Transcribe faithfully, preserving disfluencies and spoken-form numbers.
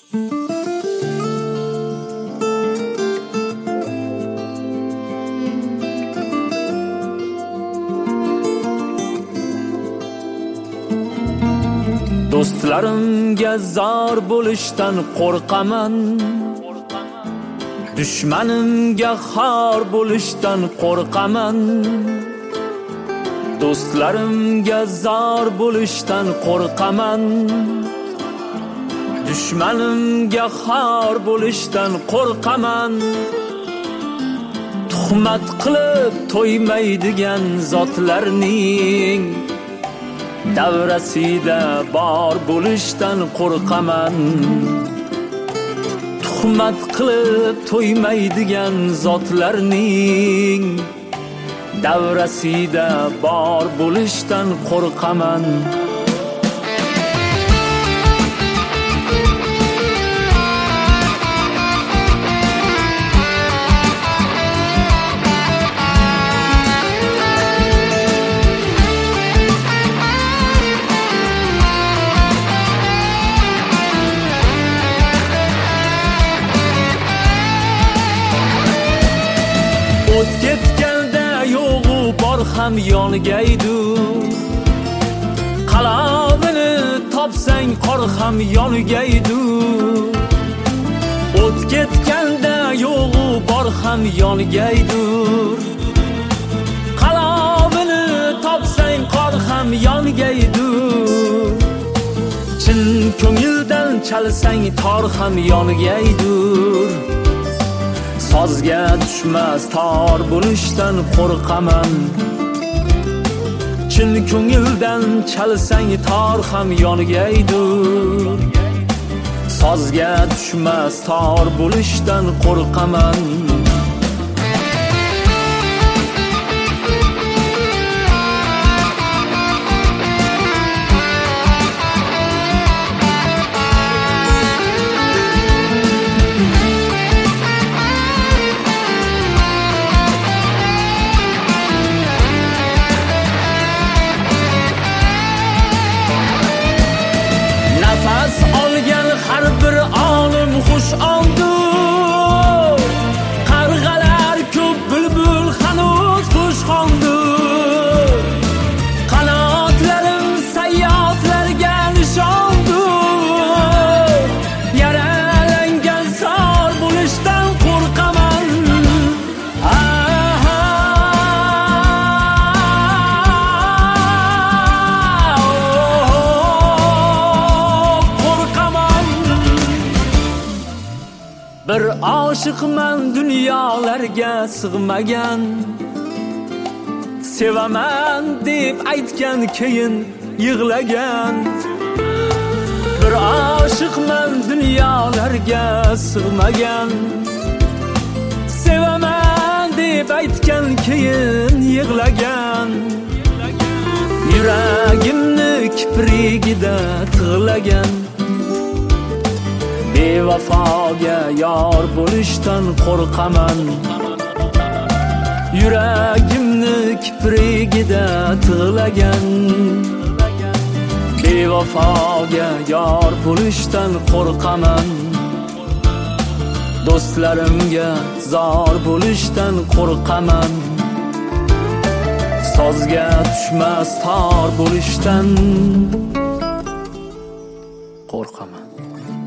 Do'stlarimga zor bo'lishdan qo'rqaman, dushmanimga xor bo'lishdan qo'rqaman. Do'stlarimga zor bo'lishdan qo'rqaman, dushmanimga xor bo'lishdan qo'rqaman. Tuhmat qilib to'ymaydigan zotlarning davrasida bor bo'lishdan qo'rqaman. Tuhmat qilib to'ymaydigan zotlarning davrasida bor bo'lishdan qo'rqaman. O't ketganda yo'g'u bor ham yongaydu, qalovini topsang qor ham yongaydu. O't ketganda yo'g'u bor ham yongaydu, qalovini topsang qor ham yongaydu. Chin ko'ngildan chalsang tor ham yongaydur. Sozga tushmas tor bo'lishdan qo'rqaman. Chin ko'ngildan chalsang tor ham yongaydur. Sozga tushmas tor bo'lishdan qo'rqaman. Nafas olgan har bir olim xush oldu. Qarg'alar ko'p, bulbul hanuz xushxondur. Qanotlarim sayyotlarga nishondur. Yaralangan zor bo'lishdan qo'rqaman. Bir oshiqman dunyolarga sig'magan, sevaman deb aytgan keyin yig'lagan. Bir oshiqman dunyolarga sig'magan, sevaman deb aytgan keyin yig'lagan. Yuragimni kiprigida tig'lagan. Bevafoga yor bo'lishdan qo'rqaman. Yuragimni kiprigida tig'lagan. Bevafoga yor bo'lishdan qo'rqaman. Do'stlarimga zor bo'lishdan qo'rqaman. Sozga tushmas tor bo'lishdan qo'rqaman.